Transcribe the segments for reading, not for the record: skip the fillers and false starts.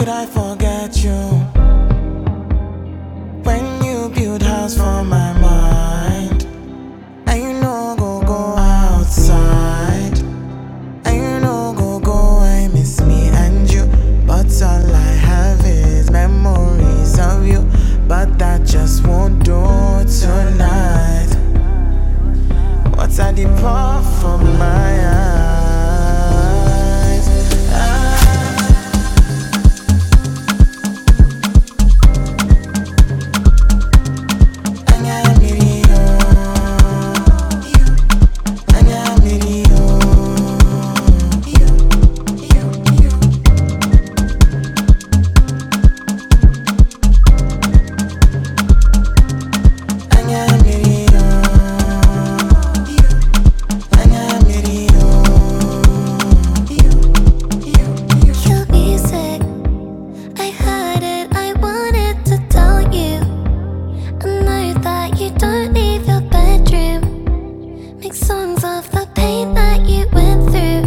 could I forget you when you build house for my mind? And you know go outside, and you know go and miss me and you. But all I have is memories of you. But that just won't do tonight. What's at the pour from my eyes? Songs of the pain that you went through.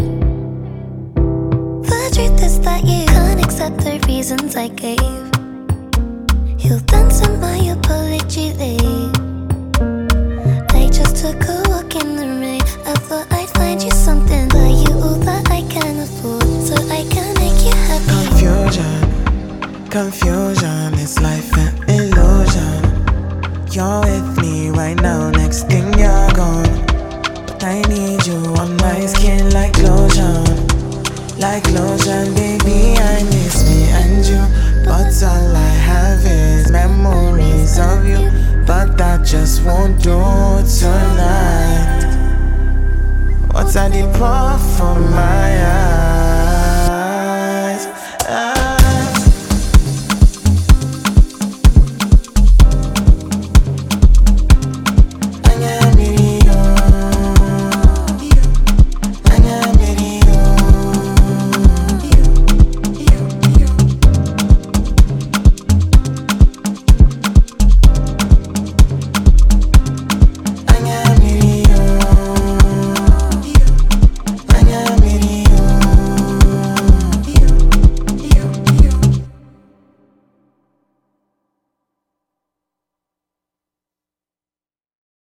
The truth is that you can't accept the reasons I gave. You'll dance on my apology late. I just took a walk in the rain. I thought I'd find you something, buy you all that I can afford, so I can make you happy. Confusion is life an illusion. You're with me right now, next thing you're gone. I need you on my skin like lotion. Like lotion, baby, I miss me and you. But all I have is memories of you. But that just won't do tonight. What's at the pour from my eyes?